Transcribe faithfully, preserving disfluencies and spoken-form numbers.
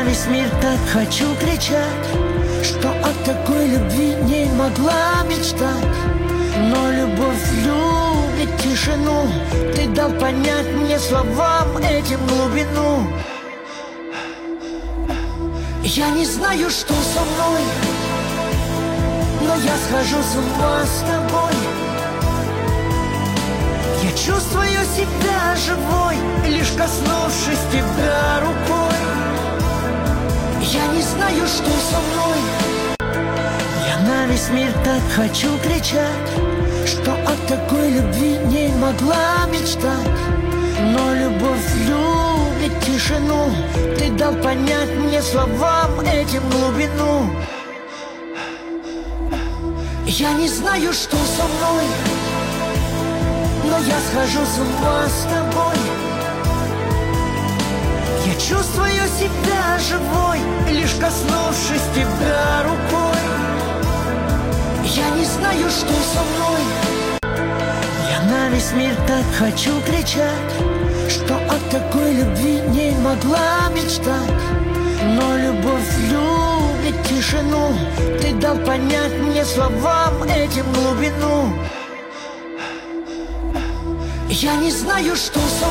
весь мир так хочу кричать, что о такой любви не могла мечтать. Но любовь любит тишину, ты дал понять мне словам этим глубину. Я не знаю, что со мной, но я схожу с ума с тобой. Я чувствую себя живой, лишь коснувшись тебя рукой. Я не знаю, что со мной. Я на весь мир так хочу кричать, что о такой любви не могла мечтать. Но любовь любит тишину, ты дал понять мне словам этим глубину. Я не знаю, что со мной, но я схожу с ума с тобой. Я чувствую себя живой, лишь коснувшись тебя рукой. Я не знаю, что со мной. Я на весь мир так хочу кричать, что о такой любви не могла мечтать. Но любовь любит тишину, ты дал понять мне словам этим глубину. Я не знаю, что со